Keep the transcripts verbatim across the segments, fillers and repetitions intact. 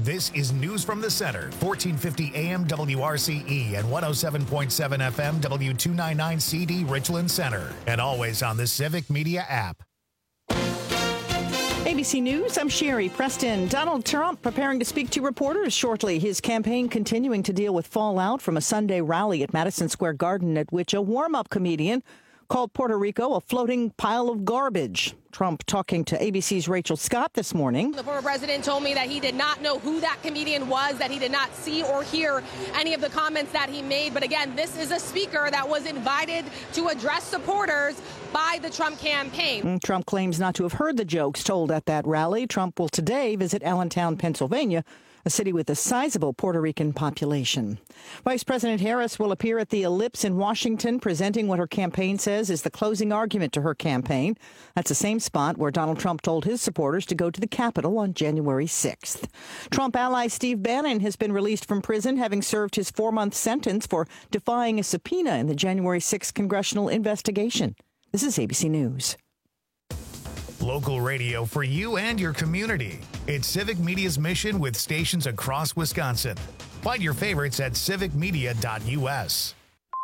This is News from the Center, fourteen fifty A M W R C E and one oh seven point seven F M W two ninety-nine C D Richland Center, and always on the Civic Media app. A B C News, I'm Sherry Preston. Donald Trump preparing to speak to reporters shortly. His campaign continuing to deal with fallout from a Sunday rally at Madison Square Garden at which a warm-up comedian called Puerto Rico a floating pile of garbage. Trump talking to A B C's Rachel Scott this morning. The former president told me that he did not know who that comedian was, that he did not see or hear any of the comments that he made. But again, this is a speaker that was invited to address supporters by the Trump campaign. Trump claims not to have heard the jokes told at that rally. Trump will today visit Allentown, Pennsylvania, a city with a sizable Puerto Rican population. Vice President Harris will appear at the Ellipse in Washington, presenting what her campaign says is the closing argument to her campaign. That's the same spot where Donald Trump told his supporters to go to the Capitol on January sixth. Trump ally Steve Bannon has been released from prison, having served his four-month sentence for defying a subpoena in the January sixth congressional investigation. This is A B C News. Local radio for you and your community. It's Civic Media's mission with stations across Wisconsin. Find your favorites at civic media dot U S.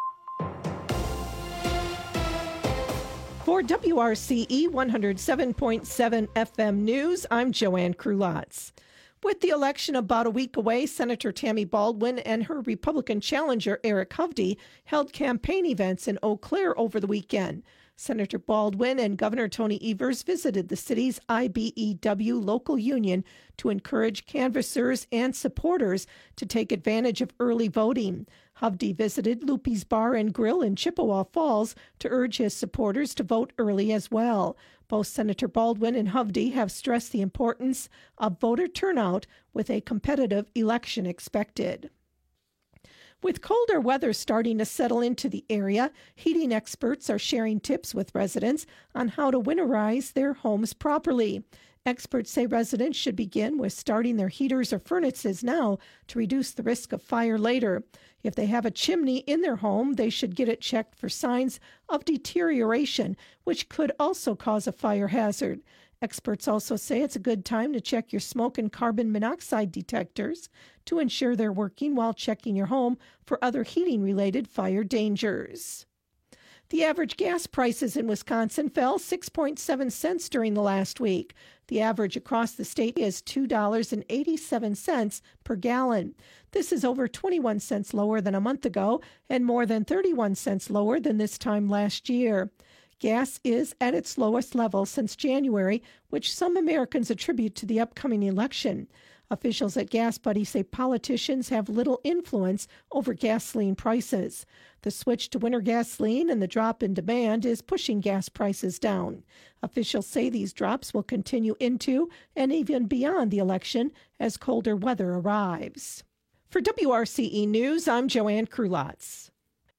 For W R C E one oh seven point seven F M News, I'm Joanne Krulotz. With the election about a week away, Senator Tammy Baldwin and her Republican challenger Eric Hovde held campaign events in Eau Claire over the weekend. Senator Baldwin and Governor Tony Evers visited the city's I B E W local union to encourage canvassers and supporters to take advantage of early voting. Hovde visited Loopy's Bar and Grill in Chippewa Falls to urge his supporters to vote early as well. Both Senator Baldwin and Hovde have stressed the importance of voter turnout with a competitive election expected. With colder weather starting to settle into the area, heating experts are sharing tips with residents on how to winterize their homes properly. Experts say residents should begin with starting their heaters or furnaces now to reduce the risk of fire later. If they have a chimney in their home, they should get it checked for signs of deterioration, which could also cause a fire hazard. Experts also say it's a good time to check your smoke and carbon monoxide detectors to ensure they're working while checking your home for other heating-related fire dangers. The average gas prices in Wisconsin fell six point seven cents during the last week. The average across the state is two dollars and eighty-seven cents per gallon. This is over twenty-one cents lower than a month ago and more than thirty-one cents lower than this time last year. Gas is at its lowest level since January, which some Americans attribute to the upcoming election. Officials at Gas Buddy say politicians have little influence over gasoline prices. The switch to winter gasoline and the drop in demand is pushing gas prices down. Officials say these drops will continue into and even beyond the election as colder weather arrives. For W R C E News, I'm Joanne Krulotz.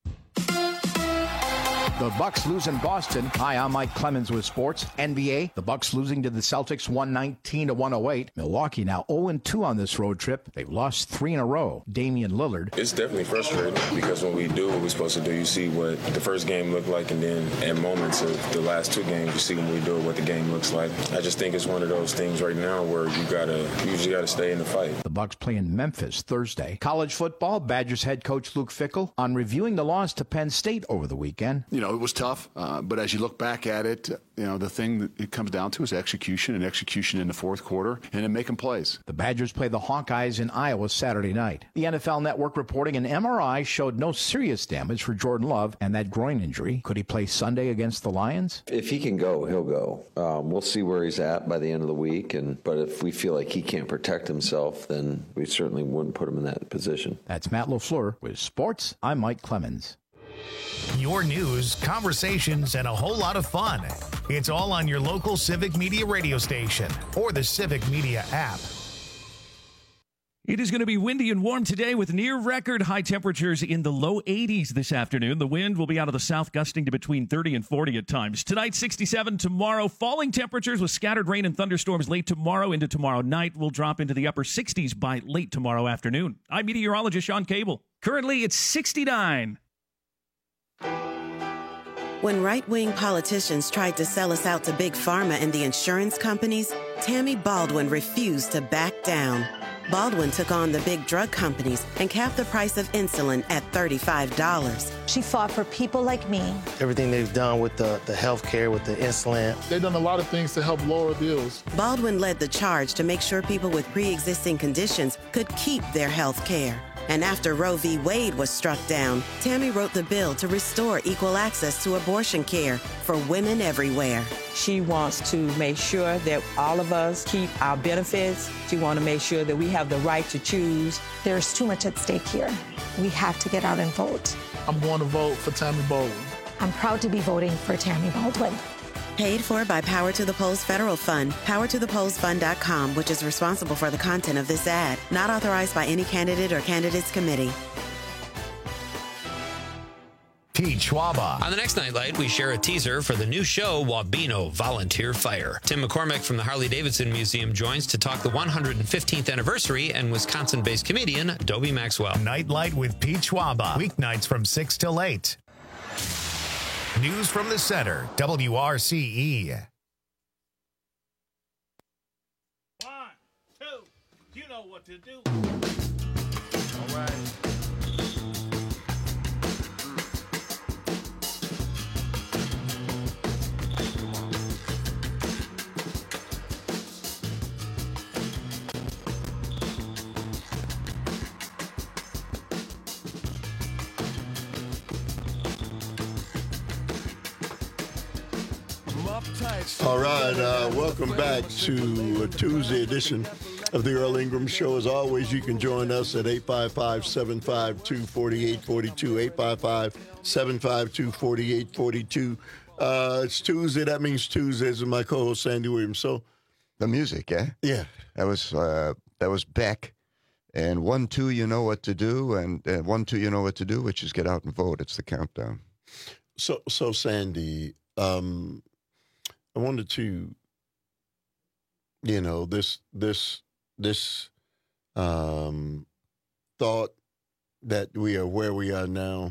The Bucks lose in Boston. Hi, I'm Mike Clemens with sports. N B A, the Bucks losing to the Celtics one nineteen to one oh eight. Milwaukee now oh and two on this road trip. They've lost three in a row. Damian Lillard. It's definitely frustrating because when we do what we're supposed to do, you see what the first game looked like, and then at moments of the last two games, you see when we do it, what the game looks like. I just think it's one of those things right now where you gotta, you usually gotta stay in the fight. The Bucks play in Memphis Thursday. College football, Badgers head coach Luke Fickell on reviewing the loss to Penn State over the weekend. You know, it was tough. Uh, but as you look back at it, you know, the thing that it comes down to is execution and execution in the fourth quarter and then making plays. The Badgers play the Hawkeyes in Iowa Saturday night. The N F L Network reporting an M R I showed no serious damage for Jordan Love and that groin injury. Could he play Sunday against the Lions? If he can go, he'll go. Um, we'll see where he's at by the end of the week. And but if we feel like he can't protect himself, then we certainly wouldn't put him in that position. That's Matt LaFleur with sports. I'm Mike Clemens. Your news, conversations, and a whole lot of fun. It's all on your local Civic Media radio station or the Civic Media app. It is going to be windy and warm today with near-record high temperatures in the low eighties this afternoon. The wind will be out of the south, gusting to between thirty and forty at times. Tonight, sixty-seven. Tomorrow, falling temperatures with scattered rain and thunderstorms late tomorrow into tomorrow night. Will drop into the upper sixties by late tomorrow afternoon. I'm meteorologist Sean Cable. Currently, it's sixty-nine. When right-wing politicians tried to sell us out to Big Pharma and the insurance companies, Tammy Baldwin refused to back down. Baldwin took on the big drug companies and capped the price of insulin at thirty-five dollars. She fought for people like me. Everything they've done with the, the health care, with the insulin. They've done a lot of things to help lower bills. Baldwin led the charge to make sure people with pre-existing conditions could keep their health care. And after Roe v. Wade was struck down, Tammy wrote the bill to restore equal access to abortion care for women everywhere. She wants to make sure that all of us keep our benefits. She wants to make sure that we have the right to choose. There's too much at stake here. We have to get out and vote. I'm going to vote for Tammy Baldwin. I'm proud to be voting for Tammy Baldwin. Paid for by Power to the Polls Federal Fund, power to the polls fund dot com, which is responsible for the content of this ad. Not authorized by any candidate or candidates committee. Pete Schwaba. On the next Nightlight, we share a teaser for the new show, Wabeno Volunteer Fire. Tim McCormick from the Harley-Davidson Museum joins to talk the one hundred fifteenth anniversary and Wisconsin-based comedian Dobie Maxwell. Nightlight with Pete Schwaba. Weeknights from six till eight. News from the Center, W R C E. One, two, you know what to do. All right. All right, uh, welcome back to a Tuesday edition of the Earl Ingram Show. As always, you can join us at eight five five, seven five two, four eight four two, eight five five, seven five two, four eight four two. Uh, it's Tuesday. That means Tuesdays with my co-host, Sandy Williams. So, the music, eh? Yeah. That was, uh, that was Beck. And one, two, you know what to do. And uh, one, two, you know what to do, which is get out and vote. It's the countdown. So, so Sandy, um, I wanted to, you know, this this this um, thought that we are where we are now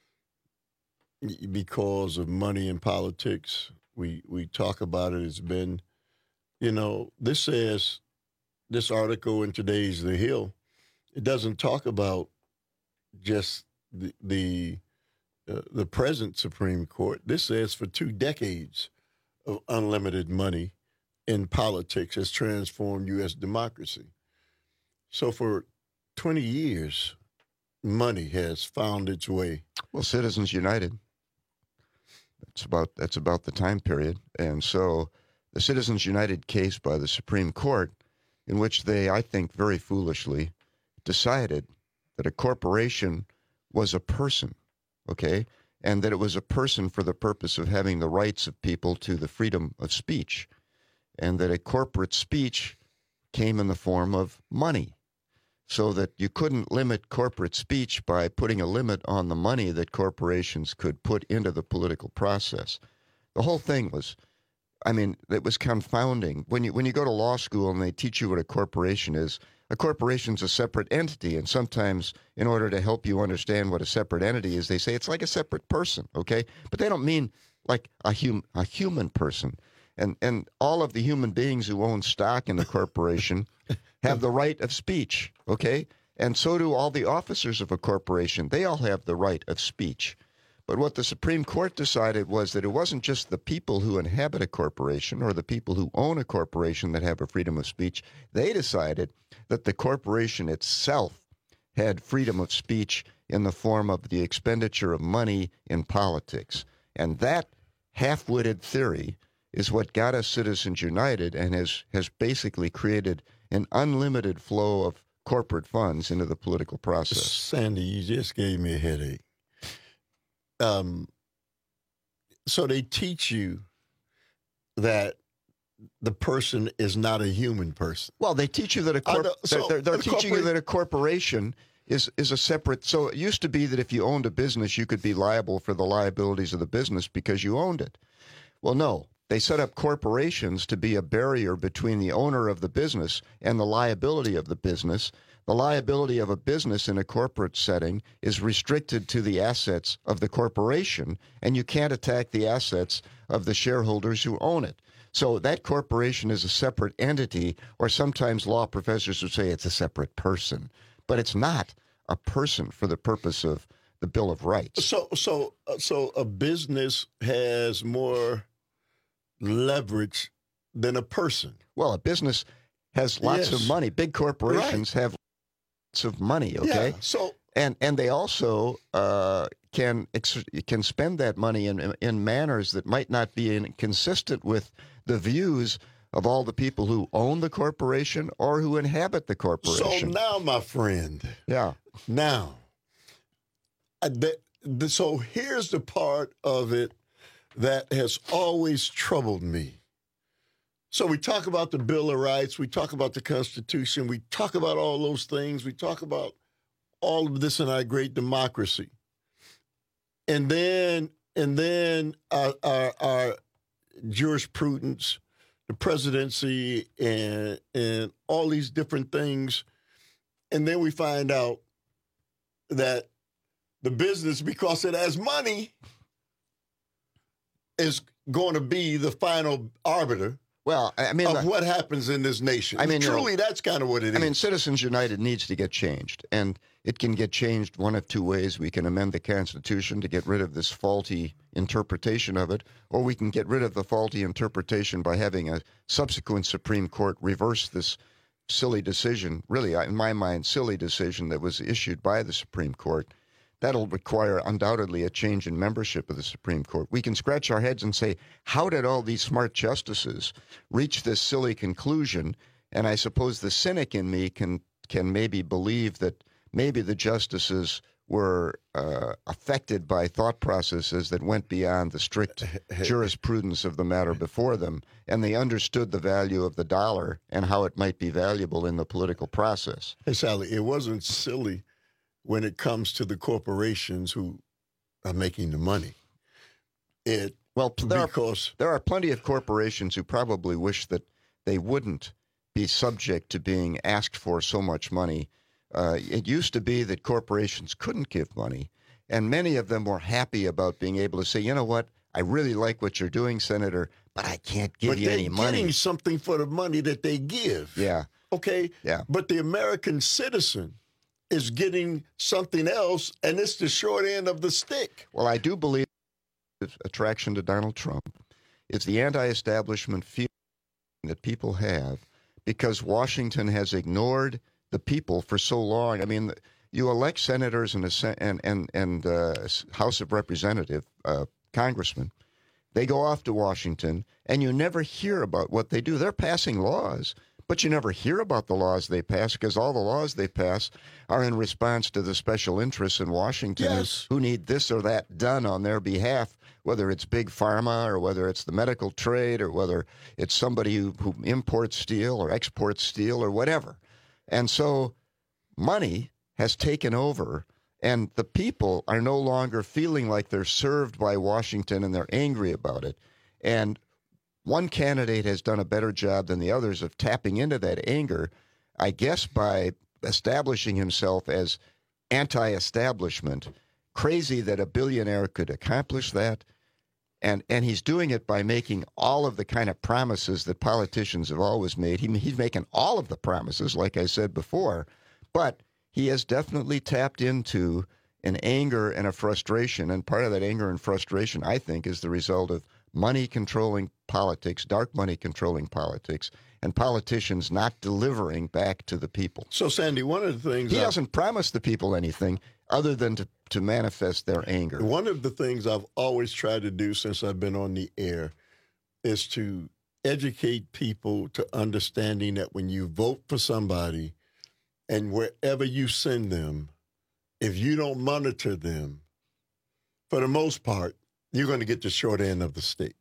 because of money in politics. We we talk about it. It's been, you know, this says, this article in today's The Hill, it doesn't talk about just the the uh, the present Supreme Court. This says for two decades of unlimited money in politics has transformed U S democracy. So for twenty years, money has found its way. Well, Citizens United, that's about, that's about the time period. And so the Citizens United case by the Supreme Court, in which they, I think, very foolishly decided that a corporation was a person, okay? And that it was a person for the purpose of having the rights of people to the freedom of speech, and that a corporate speech came in the form of money, so that you couldn't limit corporate speech by putting a limit on the money that corporations could put into the political process. The whole thing was, I mean, it was confounding. When you when you go to law school and they teach you what a corporation is, a corporation's a separate entity, and sometimes in order to help you understand what a separate entity is, they say it's like a separate person, okay? But they don't mean like a, hum, a human person. And, and all of the human beings who own stock in the corporation have the right of speech, okay? And so do all the officers of a corporation. They all have the right of speech. But what the Supreme Court decided was that it wasn't just the people who inhabit a corporation or the people who own a corporation that have a freedom of speech. They decided that the corporation itself had freedom of speech in the form of the expenditure of money in politics. And that half-witted theory is what got us Citizens United and has, has basically created an unlimited flow of corporate funds into the political process. Sandy, you just gave me a headache. Um, so they teach you that the person is not a human person. Well, they teach you that a corp- so they're, they're teaching corporate- you that a corporation is is a separate. So it used to be that if you owned a business, you could be liable for the liabilities of the business because you owned it. Well, no. They set up corporations to be a barrier between the owner of the business and the liability of the business. The liability of a business in a corporate setting is restricted to the assets of the corporation, and you can't attack the assets of the shareholders who own it. So that corporation is a separate entity, or sometimes law professors would say it's a separate person. But it's not a person for the purpose of the Bill of Rights. So, so, so a business has more leverage than a person. Well, a business has lots Yes. of money. Big corporations Right. have lots of money. Okay. Yeah, so and and they also uh, can ex- can spend that money in in manners that might not be in, consistent with the views of all the people who own the corporation or who inhabit the So corporation. now, my friend, yeah. now, uh, the, the, so here's the part of it that has always troubled me. So we talk about the Bill of Rights, we talk about the Constitution, we talk about all those things, we talk about all of this in our great democracy. And then, and then our, our, our jurisprudence, the presidency, and and all these different things, and then we find out that the business, because it has money, is going to be the final arbiter. Well, I mean, of what happens in this nation. I mean, truly, you know, that's kind of what it is. I mean, Citizens United needs to get changed, and it can get changed one of two ways. We can amend the Constitution to get rid of this faulty interpretation of it, or we can get rid of the faulty interpretation by having a subsequent Supreme Court reverse this silly decision, really, in my mind, silly decision that was issued by the Supreme Court. That'll require undoubtedly a change in membership of the Supreme Court. We can scratch our heads and say, how did all these smart justices reach this silly conclusion? And I suppose the cynic in me can can maybe believe that maybe the justices were uh, affected by thought processes that went beyond the strict jurisprudence of the matter before them, and they understood the value of the dollar and how it might be valuable in the political process. Hey, Sally, it wasn't silly when it comes to the corporations who are making the money. It well, there because are, there are plenty of corporations who probably wish that they wouldn't be subject to being asked for so much money. Uh, it used to be that corporations couldn't give money, and many of them were happy about being able to say, you know what, I really like what you're doing, Senator, but I can't give but you any they're money. getting something for the money that they give. Yeah. Okay? Yeah. But the American citizen is getting something else, and it's the short end of the stick. Well, I do believe the attraction to Donald Trump is the anti-establishment feeling that people have because Washington has ignored the people for so long. I mean, you elect senators and a, and and, and uh, House of Representative uh, congressmen. They go off to Washington, and you never hear about what they do. They're passing laws, but you never hear about the laws they pass because all the laws they pass are in response to the special interests in Washington Yes. who need this or that done on their behalf, whether it's big pharma or whether it's the medical trade or whether it's somebody who, who imports steel or exports steel or whatever. And so money has taken over, and the people are no longer feeling like they're served by Washington, and they're angry about it. And one candidate has done a better job than the others of tapping into that anger, I guess by establishing himself as anti-establishment. Crazy that a billionaire could accomplish that. And and he's doing it by making all of the kind of promises that politicians have always made. He, he's making all of the promises, like I said before. But he has definitely tapped into an anger and a frustration. And part of that anger and frustration, I think, is the result of money controlling politics, dark money controlling politics, and politicians not delivering back to the people. So, Sandy, one of the things He I- doesn't promise the people anything other than to, to manifest their anger. One of the things I've always tried to do since I've been on the air is to educate people to understanding that when you vote for somebody and wherever you send them, if you don't monitor them, for the most part, you're going to get the short end of the stick.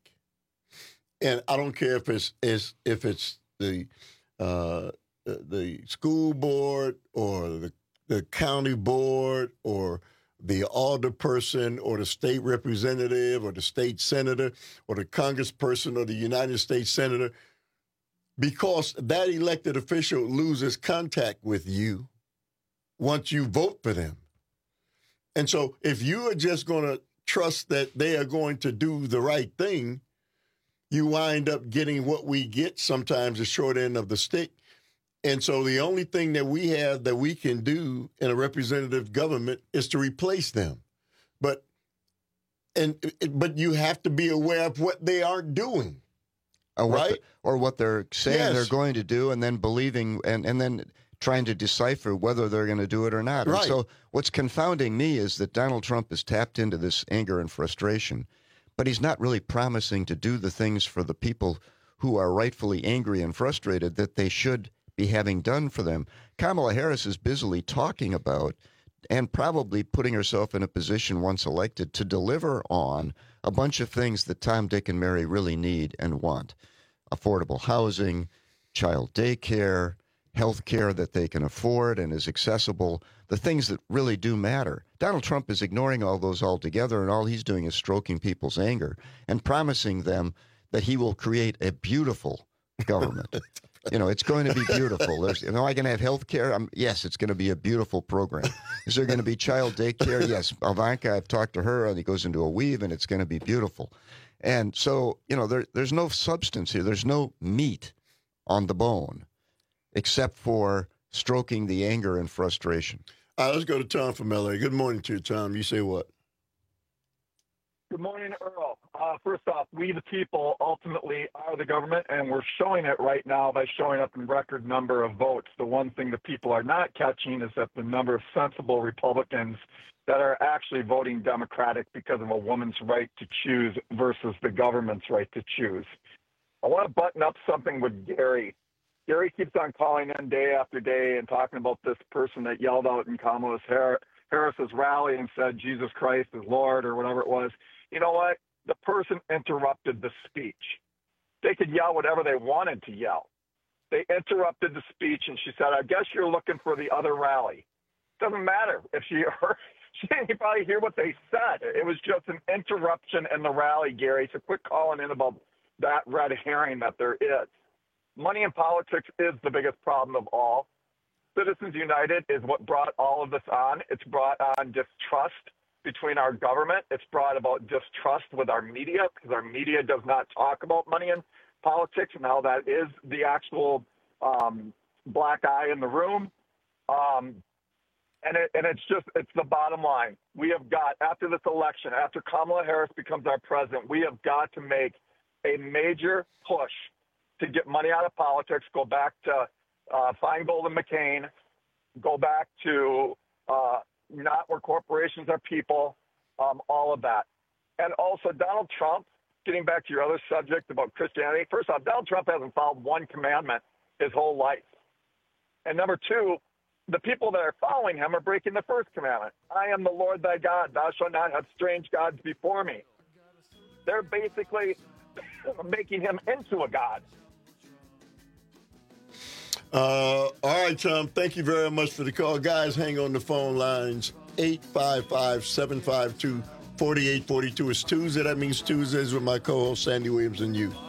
And I don't care if it's, it's if it's the uh, the school board or the the county board or the alderperson or the state representative or the state senator or the congressperson or the United States senator, because that elected official loses contact with you once you vote for them. And so if you are just going to trust that they are going to do the right thing, you wind up getting what we get sometimes, the short end of the stick. And so the only thing that we have that we can do in a representative government is to replace them. But and but you have to be aware of what they aren't doing. Or what right? the, or what they're saying Yes. they're going to do, and then believing, and, and then trying to decipher whether they're going to do it or not. Right. And so what's confounding me is that Donald Trump has tapped into this anger and frustration, but he's not really promising to do the things for the people who are rightfully angry and frustrated that they should be having done for them. Kamala Harris is busily talking about and probably putting herself in a position once elected to deliver on a bunch of things that Tom, Dick, and Mary really need and want. Affordable housing, child daycare, health care that they can afford and is accessible, the things that really do matter. Donald Trump is ignoring all those altogether, and all he's doing is stroking people's anger and promising them that he will create a beautiful government. You know, it's going to be beautiful. There's, you know, I can have health care. Um, yes, it's going to be a beautiful program. Is there going to be child daycare? Yes. Ivanka, I've talked to her, and he goes into a weave, and it's going to be beautiful. And so, you know, there, there's no substance here. There's no meat on the bone except for stroking the anger and frustration. All right, let's go to Tom from L A. Good morning to you, Tom. You say what? Good morning, Earl. Uh, first off, we the people ultimately are the government, and we're showing it right now by showing up in record number of votes. The one thing the people are not catching is that the number of sensible Republicans that are actually voting Democratic because of a woman's right to choose versus the government's right to choose. I want to button up something with Gary. Gary keeps on calling in day after day and talking about this person that yelled out in Kamala Harris's rally and said, Jesus Christ is Lord, or whatever it was. You know what? The person interrupted the speech. They could yell whatever they wanted to yell. They interrupted the speech, and she said, I guess you're looking for the other rally. Doesn't matter if she heard. She didn't probably hear what they said. It was just an interruption in the rally, Gary. So quit calling in about that red herring that there is. Money in politics is the biggest problem of all. Citizens United is what brought all of this on. It's brought on distrust between our government. It's brought about distrust with our media because our media does not talk about money in politics. Now that is the actual um, black eye in the room. Um, and, it, and it's just, it's the bottom line. We have got, after this election, after Kamala Harris becomes our president, we have got to make a major push to get money out of politics, go back to uh, Feingold and McCain, go back to uh, not where corporations are people, um, all of that. And also Donald Trump, getting back to your other subject about Christianity, first off, Donald Trump hasn't followed one commandment his whole life. And number two, the people that are following him are breaking the first commandment. I am the Lord thy God. Thou shalt not have strange gods before me. They're basically making him into a god. Uh, all right, Tom, thank you very much for the call. Guys, hang on the phone lines. eight five five, seven five two, four eight four two. It's Tuesday. That means Tuesdays with my co-host, Sandy Williams, and you.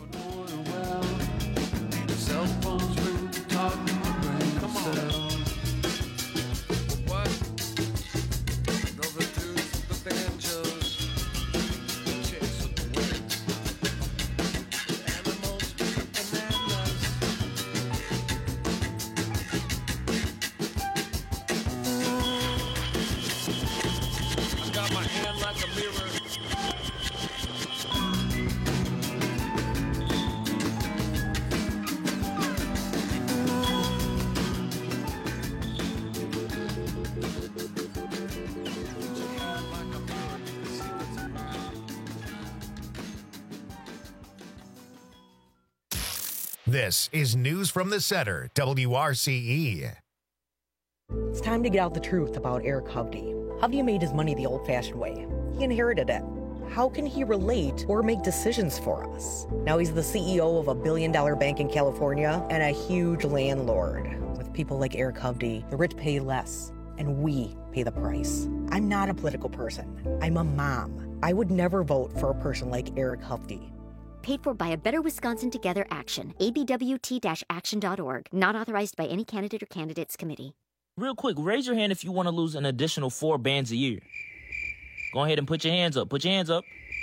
This is News from the Center, W R C E. It's time to get out the truth about Eric Hovde. Hovde made his money the old-fashioned way. He inherited it. How can he relate or make decisions for us? Now he's the C E O of a billion-dollar bank in California and a huge landlord. With people like Eric Hovde, the rich pay less, and we pay the price. I'm not a political person. I'm a mom. I would never vote for a person like Eric Hovde. Paid for by a Better Wisconsin Together Action. A B W T action dot org. Not authorized by any candidate or candidates committee. Real quick, raise your hand if you want to lose an additional four bands a year. Go ahead and put your hands up. Put your hands up.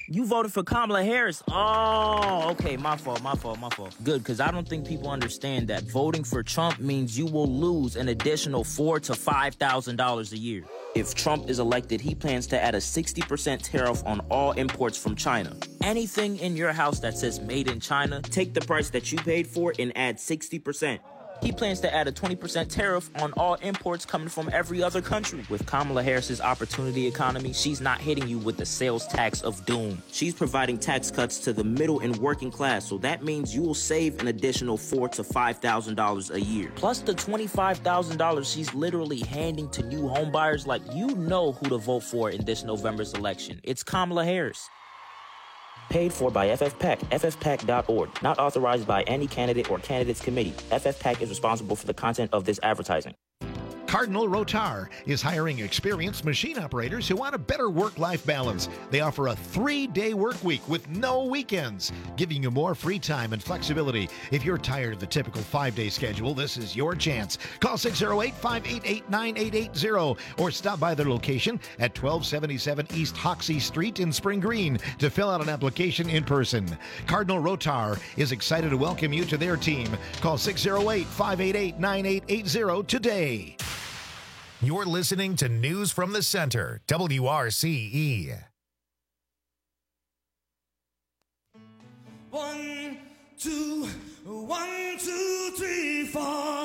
You voted for Kamala Harris. Oh, okay. My fault, my fault, my fault. Good, because I don't think people understand that voting for Trump means you will lose an additional four thousand to five thousand dollars a year. If Trump is elected, he plans to add a sixty percent tariff on all imports from China. Anything in your house that says made in China, take the price that you paid for and add sixty percent. He plans to add a twenty percent tariff on all imports coming from every other country. With Kamala Harris's opportunity economy, she's not hitting you with the sales tax of doom. She's providing tax cuts to the middle and working class, so that means you will save an additional four thousand to five thousand dollars a year. Plus the twenty-five thousand dollars she's literally handing to new home buyers. Like, you know who to vote for in this November's election. It's Kamala Harris. Paid for by F F PAC, F F PAC dot org. Not authorized by any candidate or candidates committee. F F PAC is responsible for the content of this advertising. Cardinal Rotar is hiring experienced machine operators who want a better work-life balance. They offer a three-day work week with no weekends, giving you more free time and flexibility. If you're tired of the typical five-day schedule, this is your chance. Call six oh eight, five eight eight, nine eight eight zero or stop by their location at twelve seventy-seven East Hoxie Street in Spring Green to fill out an application in person. Cardinal Rotar is excited to welcome you to their team. Call six oh eight, five eight eight, nine eight eight zero today. You're listening to News from the Center, W R C E. One, two, one, two, three, four.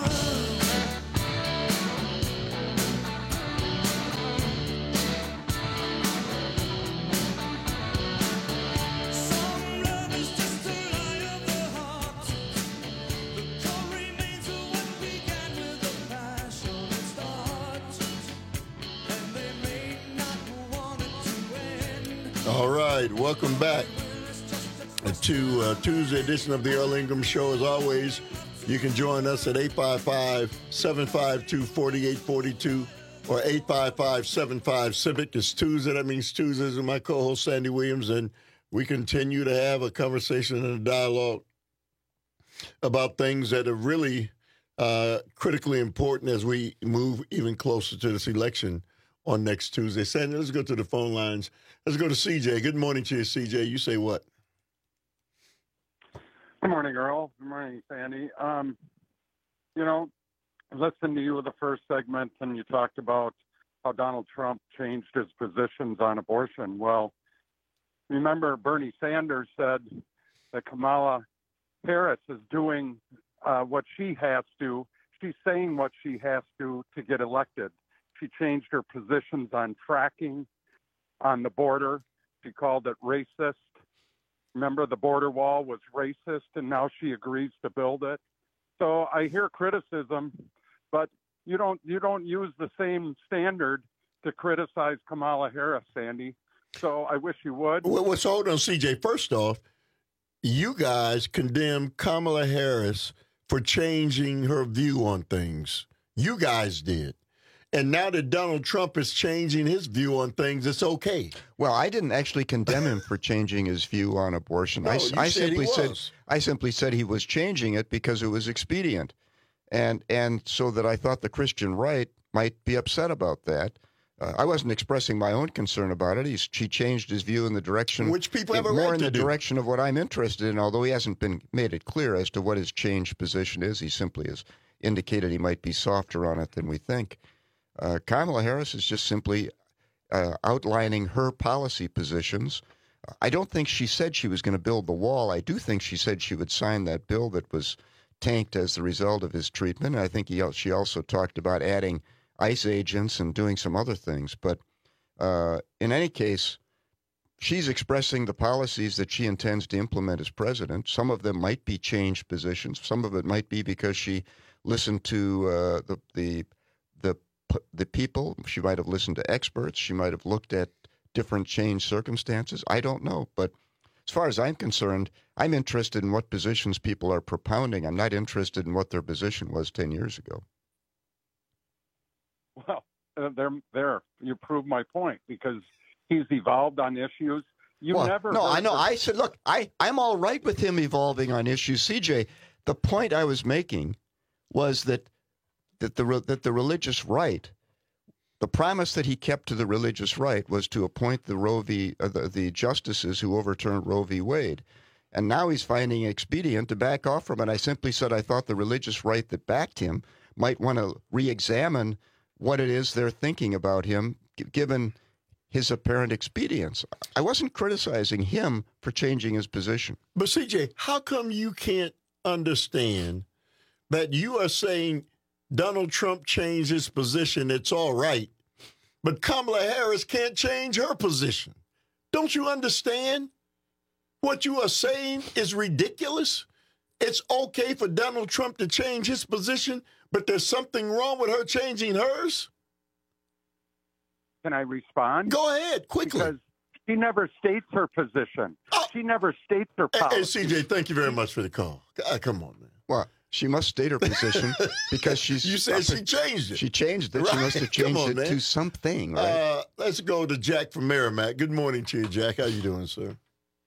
All right, welcome back to uh, Tuesday edition of the Earl Ingram Show. As always, you can join us at eight five five, seven five two, four eight four two or eight five five, seven five, CIVIC. It's Tuesday. That means Tuesdays with my co-host, Sandy Williams, and we continue to have a conversation and a dialogue about things that are really uh, critically important as we move even closer to this election on next Tuesday. Sandy, let's go to the phone lines. Let's go to C J. Good morning to you, C J. You say what? Good morning, Earl. Good morning, Sandy. Um, you know, I listened to you with the first segment, and you talked about how Donald Trump changed his positions on abortion. Well, remember Bernie Sanders said that Kamala Harris is doing uh, what she has to. She's saying what she has to to get elected. She changed her positions on fracking, on the border. She called it racist. Remember, the border wall was racist, and now she agrees to build it. So I hear criticism, but you don't you don't use the same standard to criticize Kamala Harris, Sandy. So I wish you would. Well, well so hold on, C J. First off, you guys condemned Kamala Harris for changing her view on things. You guys did. And now that Donald Trump is changing his view on things, it's okay. Well, I didn't actually condemn him for changing his view on abortion. No, I, you I said simply he said was. I simply said he was changing it because it was expedient, and and so that I thought the Christian right might be upset about that. Uh, I wasn't expressing my own concern about it. He's, he changed his view in the direction, which people have a more right in to the do. direction of what I'm interested in. Although he hasn't been made it clear as to what his changed position is, he simply has indicated he might be softer on it than we think. Uh, Kamala Harris is just simply uh, outlining her policy positions. I don't think she said she was going to build the wall. I do think she said she would sign that bill that was tanked as the result of his treatment. I think he, she also talked about adding ICE agents and doing some other things. But uh, in any case, she's expressing the policies that she intends to implement as president. Some of them might be changed positions. Some of it might be because she listened to uh, the the the the people. She might have listened to experts. She might have looked at different changed circumstances. I don't know. But as far as I'm concerned, I'm interested in what positions people are propounding. I'm not interested in what their position was ten years ago. Well, uh, there, there, you prove my point, because he's evolved on issues. You well, never. No, I know. The- I said, look, I, I'm all right with him evolving on issues. C J, the point I was making was that that the that the religious right The promise that he kept to the religious right was to appoint the Roe v. Uh, the, the justices who overturned Roe v. Wade. And now he's finding it expedient to back off from it. I simply said I thought the religious right that backed him might want to re-examine what it is they're thinking about him, g- given his apparent expedience. I wasn't criticizing him for changing his position. But, C J, how come you can't understand that you are saying Donald Trump changed his position, it's all right, but Kamala Harris can't change her position? Don't you understand? What you are saying is ridiculous. It's okay for Donald Trump to change his position, but there's something wrong with her changing hers? Can I respond? Go ahead, quickly. Because she never states her position. Oh. She never states her policy. Hey, C J, thank you very much for the call. Uh, come on, man. Well, she must state her position because she's... You said she changed it. She changed it. Right? She must have changed on, it man. to something, right? Uh, let's go to Jack from Merrimack. Good morning to you, Jack. How you doing, sir?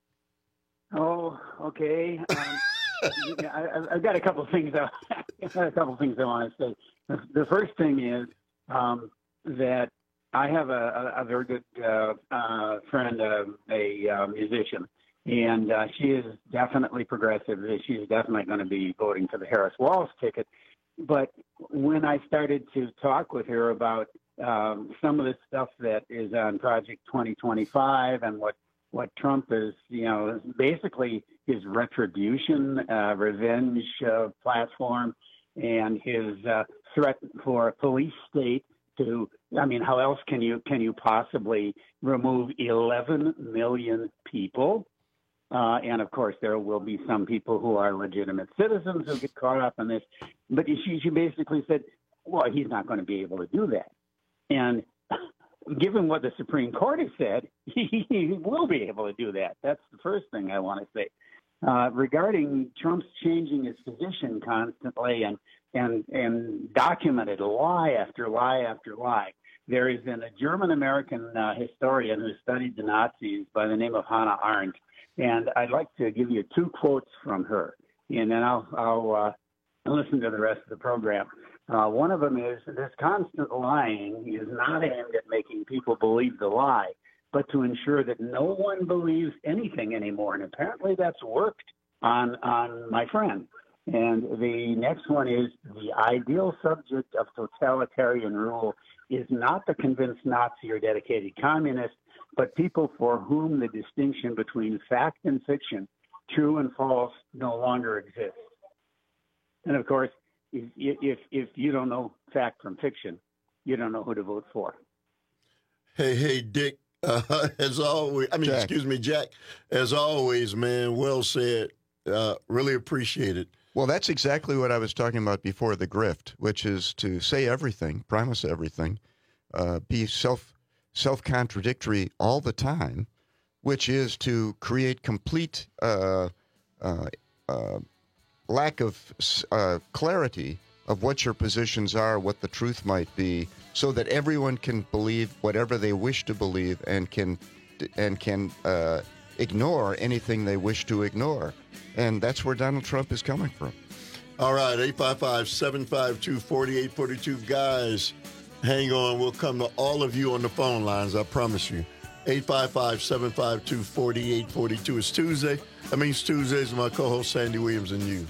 Oh, okay. Um, I, I've got a couple of things. I, I've got a couple of things I want to say. The, the first thing is um, that I have a, a, a very good uh, uh, friend, uh, a uh, musician, and uh, she is definitely progressive. She's definitely going to be voting for the Harris Walz ticket. But when I started to talk with her about um, some of the stuff that is on Project twenty twenty-five and what what Trump is, you know, basically his retribution, uh, revenge uh, platform, and his uh, threat for a police state to, I mean, how else can you can you possibly remove eleven million people? Uh, and of course, there will be some people who are legitimate citizens who get caught up in this. But she, she basically said, well, he's not going to be able to do that. And given what the Supreme Court has said, he, he will be able to do that. That's the first thing I want to say. Uh, regarding Trump's changing his position constantly and, and, and documented lie after lie after lie, there is an, a German-American uh, historian who studied the Nazis by the name of Hannah Arendt. And I'd like to give you two quotes from her, and then I'll, I'll uh, listen to the rest of the program. Uh, one of them is, this constant lying is not aimed at making people believe the lie, but to ensure that no one believes anything anymore. And apparently that's worked on, on my friend. And the next one is, the ideal subject of totalitarian rule is not the convinced Nazi or dedicated communist, but people for whom the distinction between fact and fiction, true and false, no longer exists. And of course, if, if, if you don't know fact from fiction, you don't know who to vote for. Hey, hey, Dick, uh, as always, I mean, Jack. excuse me, Jack, as always, man, well said. Uh, really appreciate it. Well, that's exactly what I was talking about before, the grift, which is to say everything, promise everything, uh, be self self-contradictory all the time, which is to create complete uh, uh, uh, lack of uh, clarity of what your positions are, what the truth might be, so that everyone can believe whatever they wish to believe and can and can uh, ignore anything they wish to ignore. And that's where Donald Trump is coming from. All right, eight five five, seven five two, four eight four two. Guys, hang on. We'll come to all of you on the phone lines, I promise you. eight five five, seven five two, four eight four two. It's Tuesday. That means Tuesdays with my co-host Sandy Williams and you.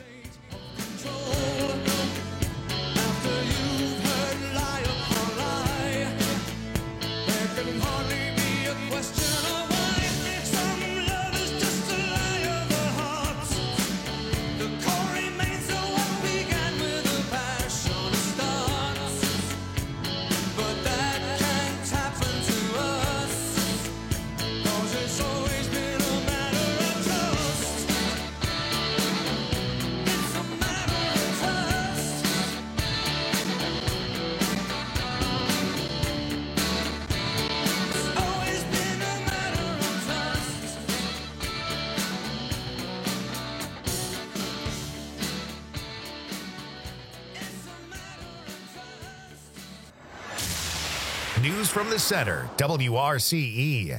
News from the center, W R C E.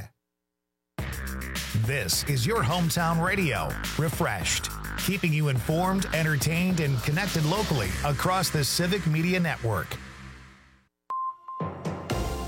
This is your hometown radio, refreshed, keeping you informed, entertained, and connected locally across the Civic Media Network.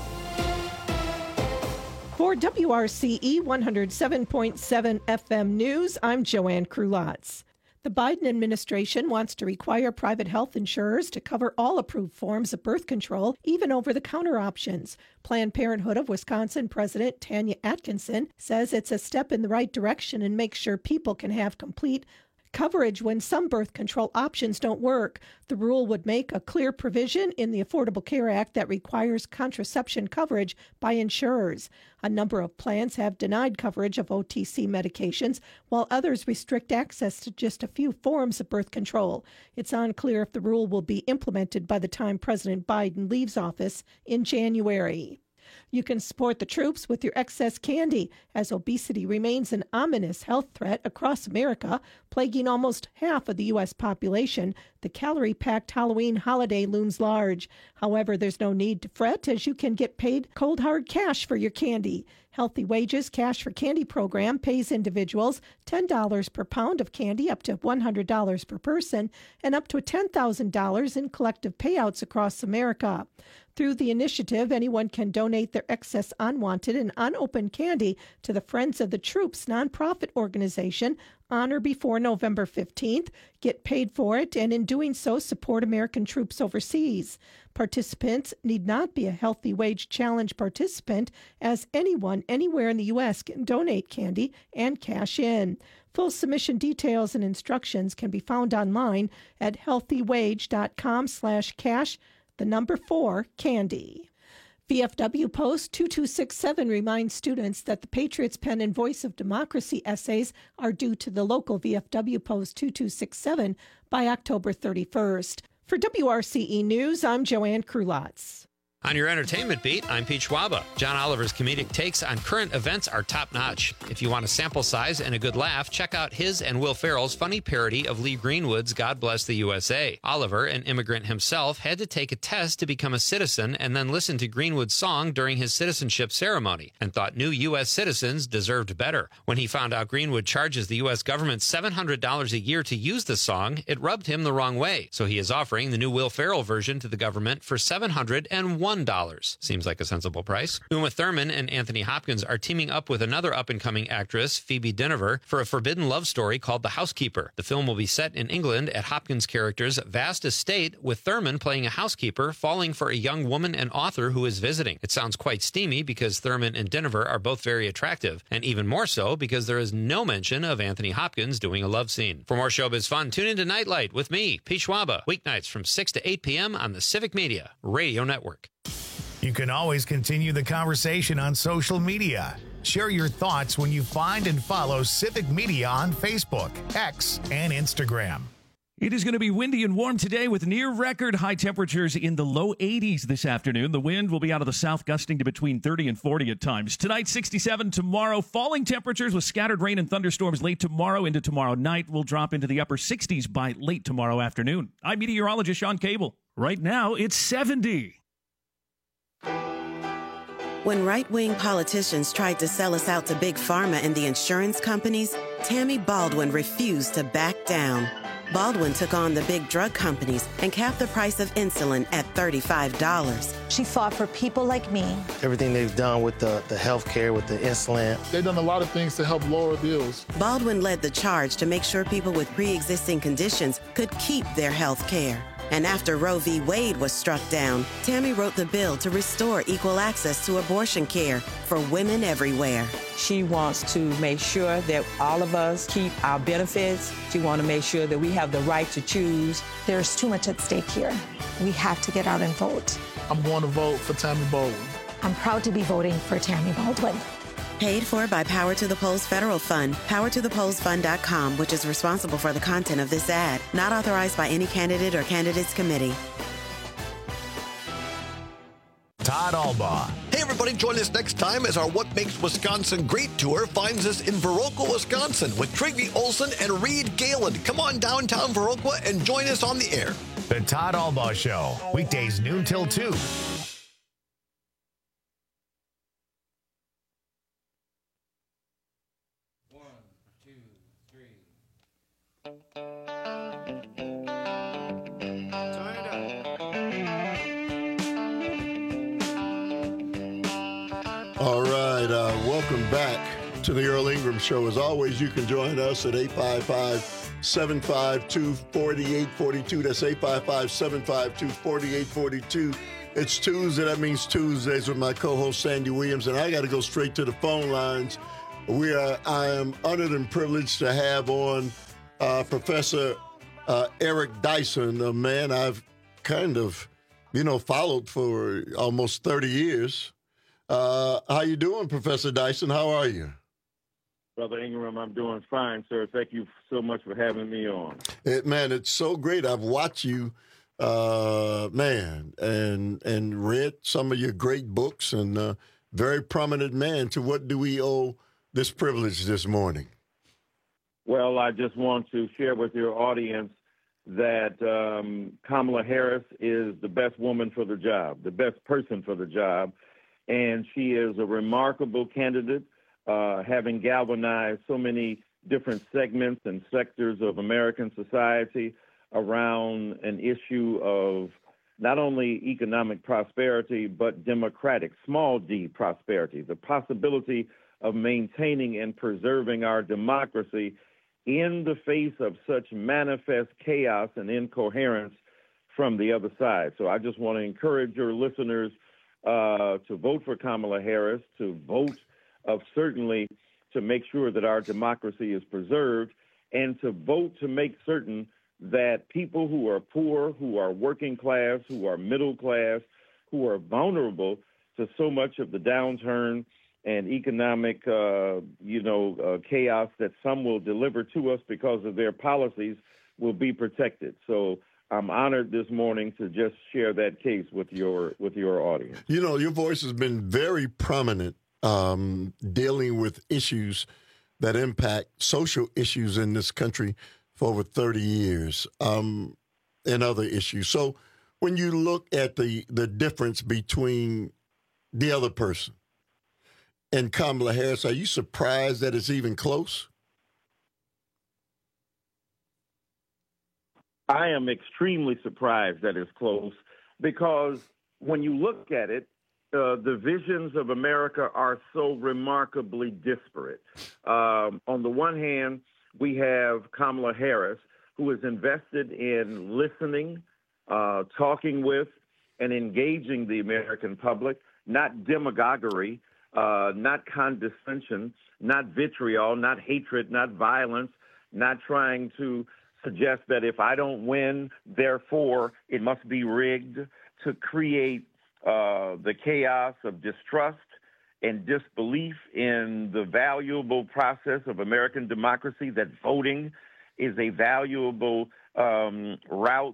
For W R C E one oh seven point seven F M News, I'm Joanne Krulotz. The Biden administration wants to require private health insurers to cover all approved forms of birth control, even over-the-counter options. Planned Parenthood of Wisconsin President Tanya Atkinson says it's a step in the right direction and makes sure people can have complete coverage when some birth control options don't work. The rule would make a clear provision in the Affordable Care Act that requires contraception coverage by insurers. A number of plans have denied coverage of O T C medications, while others restrict access to just a few forms of birth control. It's unclear if the rule will be implemented by the time President Biden leaves office in January. You can support the troops with your excess candy, as obesity remains an ominous health threat across America, plaguing almost half of the U S population. The calorie-packed Halloween holiday looms large. However, there's no need to fret, as you can get paid cold hard cash for your candy. Healthy Wages Cash for Candy program pays individuals ten dollars per pound of candy, up to one hundred dollars per person, and up to ten thousand dollars in collective payouts across America. Through the initiative, anyone can donate their excess unwanted and unopened candy to the Friends of the Troops nonprofit organization on or before November fifteenth, get paid for it, and in doing so, support American troops overseas. Participants need not be a Healthy Wage Challenge participant, as anyone anywhere in the U S can donate candy and cash in. Full submission details and instructions can be found online at healthywage.com slash cash, the number four, candy. V F W Post two two six seven reminds students that the Patriots Pen and Voice of Democracy essays are due to the local V F W Post two two six seven by October thirty-first. For W R C E News, I'm Joanne Krulotz. On your entertainment beat, I'm Pete Schwaba. John Oliver's comedic takes on current events are top-notch. If you want a sample size and a good laugh, check out his and Will Ferrell's funny parody of Lee Greenwood's God Bless the U S A. Oliver, an immigrant himself, had to take a test to become a citizen and then listen to Greenwood's song during his citizenship ceremony and thought new U S citizens deserved better. When he found out Greenwood charges the U S government seven hundred dollars a year to use the song, it rubbed him the wrong way. So he is offering the new Will Ferrell version to the government for seven hundred one dollars. Seems like a sensible price. Uma Thurman and Anthony Hopkins are teaming up with another up-and-coming actress, Phoebe Dynevor, for a forbidden love story called The Housekeeper. The film will be set in England at Hopkins' character's vast estate, with Thurman playing a housekeeper falling for a young woman and author who is visiting. It sounds quite steamy because Thurman and Dynevor are both very attractive, and even more so because there is no mention of Anthony Hopkins doing a love scene. For more showbiz fun, tune into Nightlight with me, Pete Schwaba, weeknights from six to eight p.m. on the Civic Media Radio Network. You can always continue the conversation on social media. Share your thoughts when you find and follow Civic Media on Facebook, X, and Instagram. It is going to be windy and warm today with near record high temperatures in the low eighties this afternoon. The wind will be out of the south, gusting to between thirty and forty at times. Tonight, sixty-seven. Tomorrow, falling temperatures with scattered rain and thunderstorms late tomorrow into tomorrow night. Will drop into the upper sixties by late tomorrow afternoon. I'm meteorologist Sean Cable. Right now, it's seventy. When right-wing politicians tried to sell us out to Big Pharma and the insurance companies, Tammy Baldwin refused to back down. Baldwin took on the big drug companies and capped the price of insulin at thirty-five dollars. She fought for people like me. Everything they've done with the, the health care, with the insulin. They've done a lot of things to help lower bills. Baldwin led the charge to make sure people with pre-existing conditions could keep their health care. And after Roe v. Wade was struck down, Tammy wrote the bill to restore equal access to abortion care for women everywhere. She wants to make sure that all of us keep our benefits. She wants to make sure that we have the right to choose. There's too much at stake here. We have to get out and vote. I'm going to vote for Tammy Baldwin. I'm proud to be voting for Tammy Baldwin. Paid for by Power to the Polls Federal Fund, power to the polls fund dot com, which is responsible for the content of this ad. Not authorized by any candidate or candidates committee. Todd Albaugh. Hey, everybody, join us next time as our What Makes Wisconsin Great tour finds us in Viroqua, Wisconsin with Trygve Olsen and Reed Galen. Come on downtown Viroqua and join us on the air. The Todd Albaugh Show, weekdays noon till two. All right, uh, welcome back to the Earl Ingram Show. As always, you can join us at eight five five, seven five two, four eight four two. That's eight five five, seven five two, four eight four two. It's Tuesday. That means Tuesdays with my co-host Sandy Williams, and I got to go straight to the phone lines. We are. I am honored and privileged to have on uh, Professor uh, Eric Dyson, a man I've kind of, you know, followed for almost thirty years. Uh, how you doing, Professor Dyson? How are you? Brother Ingram, I'm doing fine, sir. Thank you so much for having me on. It, man, it's so great. I've watched you, uh, man, and and read some of your great books, and uh, very prominent man. To what do we owe this privilege this morning? Well, I just want to share with your audience that um, Kamala Harris is the best woman for the job, the best person for the job. And she is a remarkable candidate, uh, having galvanized so many different segments and sectors of American society around an issue of not only economic prosperity, but democratic, small d prosperity, the possibility of maintaining and preserving our democracy in the face of such manifest chaos and incoherence from the other side. So I just want to encourage your listeners Uh, to vote for Kamala Harris, to vote of certainly to make sure that our democracy is preserved, and to vote to make certain that people who are poor, who are working class, who are middle class, who are vulnerable to so much of the downturn and economic, uh, you know, uh, chaos that some will deliver to us because of their policies will be protected. So I'm honored this morning to just share that case with your with your audience. You know, your voice has been very prominent um, dealing with issues that impact social issues in this country for over thirty years um, and other issues. So when you look at the, the difference between the other person and Kamala Harris, are you surprised that it's even close? I am extremely surprised that it's close because when you look at it, uh, the visions of America are so remarkably disparate. Um, on the one hand, we have Kamala Harris, who is invested in listening, uh, talking with, and engaging the American public, not demagoguery, uh, not condescension, not vitriol, not hatred, not violence, not trying to suggest that if I don't win, therefore it must be rigged, to create uh, the chaos of distrust and disbelief in the valuable process of American democracy, that voting is a valuable um, route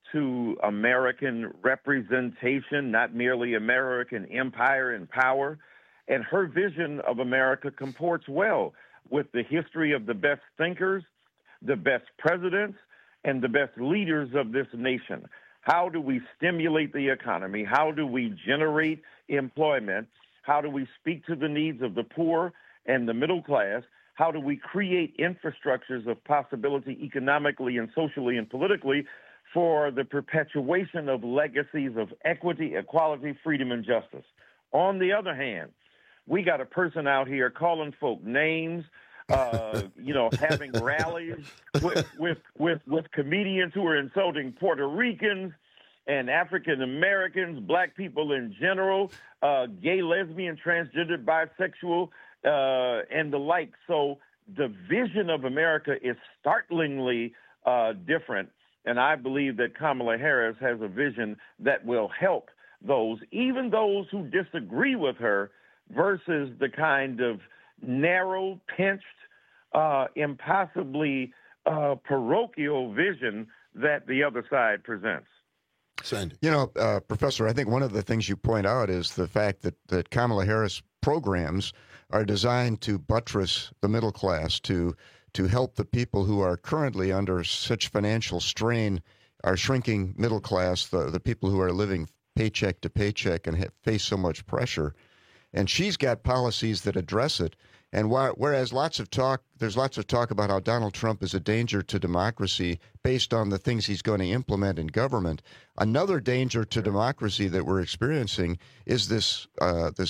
to American representation, not merely American empire and power. And her vision of America comports well with the history of the best thinkers, the best presidents, and the best leaders of this nation. How do we stimulate the economy? How do we generate employment? How do we speak to the needs of the poor and the middle class? How do we create infrastructures of possibility economically and socially and politically for the perpetuation of legacies of equity, equality, freedom, and justice? On the other hand, we got a person out here calling folk names, uh, you know, having rallies with, with, with, with comedians who are insulting Puerto Ricans and African Americans, black people in general, uh, gay, lesbian, transgender, bisexual, uh, and the like. So the vision of America is startlingly uh, different. And I believe that Kamala Harris has a vision that will help those, even those who disagree with her, versus the kind of narrow, pinched, uh, impossibly uh, parochial vision that the other side presents. Sandy. You know, uh, Professor, I think one of the things you point out is the fact that, that Kamala Harris programs are designed to buttress the middle class, to to help the people who are currently under such financial strain, our shrinking middle class, the, the people who are living paycheck to paycheck and ha- face so much pressure. And she's got policies that address it. And wh- whereas lots of talk, there's lots of talk about how Donald Trump is a danger to democracy based on the things he's going to implement in government, another danger to democracy that we're experiencing is this uh, this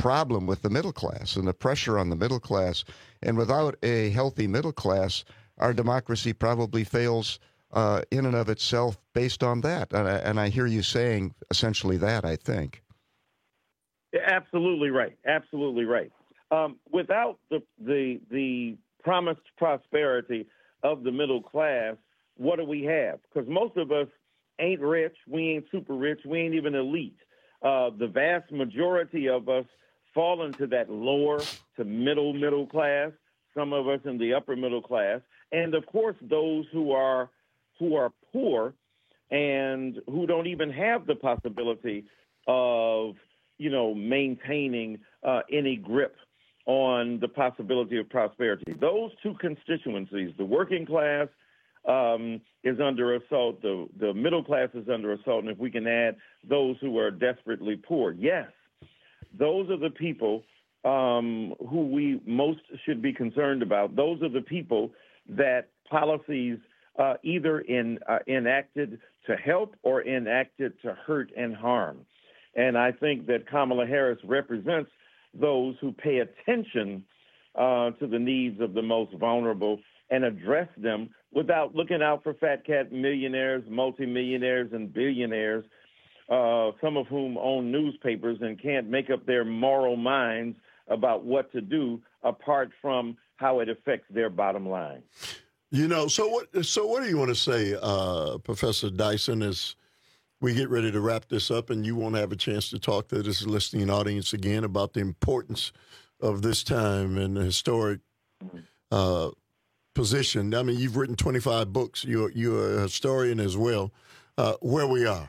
problem with the middle class and the pressure on the middle class. And without a healthy middle class, our democracy probably fails uh, in and of itself based on that. And I, and I hear you saying essentially that, I think. Absolutely right. Absolutely right. Um, without the, the the promised prosperity of the middle class, what do we have? Because most of us ain't rich. We ain't super rich. We ain't even elite. Uh, the vast majority of us fall into that lower to middle middle class. Some of us in the upper middle class, and of course those who are who are poor and who don't even have the possibility of, you know, maintaining uh, any grip on the possibility of prosperity. Those two constituencies, the working class um, is under assault, the, the middle class is under assault, and if we can add those who are desperately poor, yes, those are the people um, who we most should be concerned about. Those are the people that policies uh, either in, uh, enacted to help or enacted to hurt and harm. And I think that Kamala Harris represents those who pay attention uh, to the needs of the most vulnerable and address them without looking out for fat cat millionaires, multimillionaires, and billionaires, uh, some of whom own newspapers and can't make up their moral minds about what to do apart from how it affects their bottom line. You know, so what? So what do you want to say, uh, Professor Dyson, as we get ready to wrap this up, and you won't have a chance to talk to this listening audience again about the importance of this time and the historic uh, position. I mean, you've written twenty-five books. You're, you're a historian as well. Uh, where we are.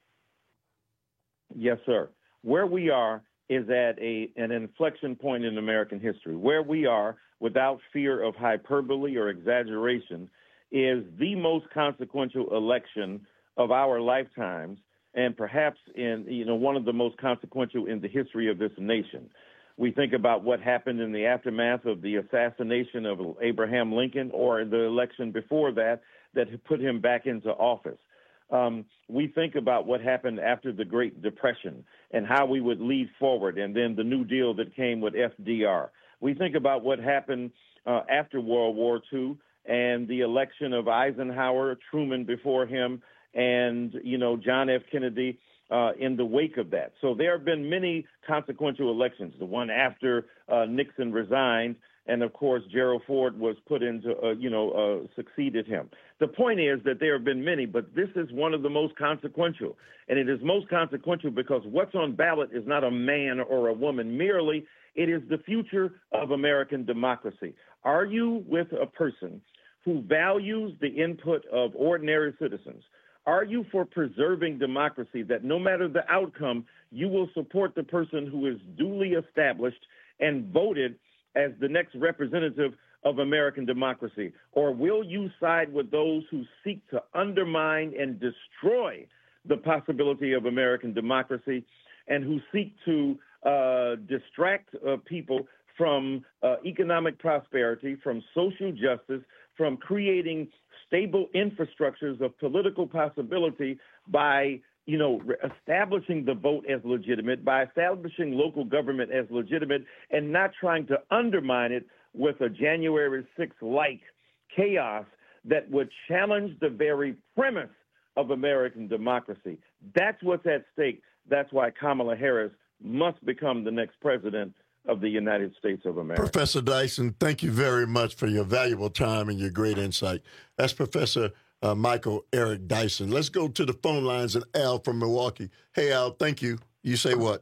Yes, sir. Where we are is at a an inflection point in American history. Where we are, without fear of hyperbole or exaggeration, is the most consequential election of our lifetimes, and perhaps in, you know, one of the most consequential in the history of this nation. We think about what happened in the aftermath of the assassination of Abraham Lincoln, or the election before that that put him back into office. Um, we think about what happened after the Great Depression and how we would lead forward, and then the New Deal that came with F D R. We think about what happened uh, after World War Two and the election of Eisenhower, Truman before him, and, you know, John F. Kennedy uh, in the wake of that. So there have been many consequential elections, the one after uh, Nixon resigned, and, of course, Gerald Ford was put into, uh, you know, uh, succeeded him. The point is that there have been many, but this is one of the most consequential. And it is most consequential because what's on ballot is not a man or a woman merely. It is the future of American democracy. Are you with a person who values the input of ordinary citizens? Are you for preserving democracy, that no matter the outcome, you will support the person who is duly established and voted as the next representative of American democracy? Or will you side with those who seek to undermine and destroy the possibility of American democracy and who seek to uh, distract uh, people from uh, economic prosperity, from social justice, from creating stable infrastructures of political possibility by, you know, establishing the vote as legitimate, by establishing local government as legitimate, and not trying to undermine it with a January sixth-like chaos that would challenge the very premise of American democracy. That's what's at stake. That's why Kamala Harris must become the next president of the United States of America. Professor Dyson, thank you very much for your valuable time and your great insight. That's Professor uh, Michael Eric Dyson. Let's go to the phone lines and Al from Milwaukee. Hey, Al, thank you. You say what?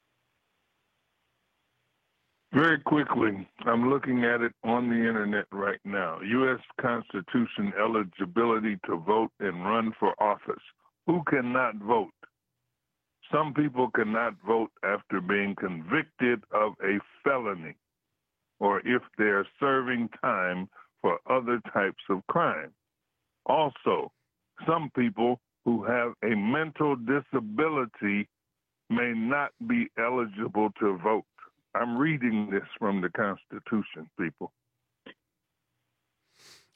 Very quickly, I'm looking at it on the internet right now. U S Constitution eligibility to vote and run for office. Who cannot vote? Some people cannot vote after being convicted of a felony or if they're serving time for other types of crime. Also, some people who have a mental disability may not be eligible to vote. I'm reading this from the Constitution, people.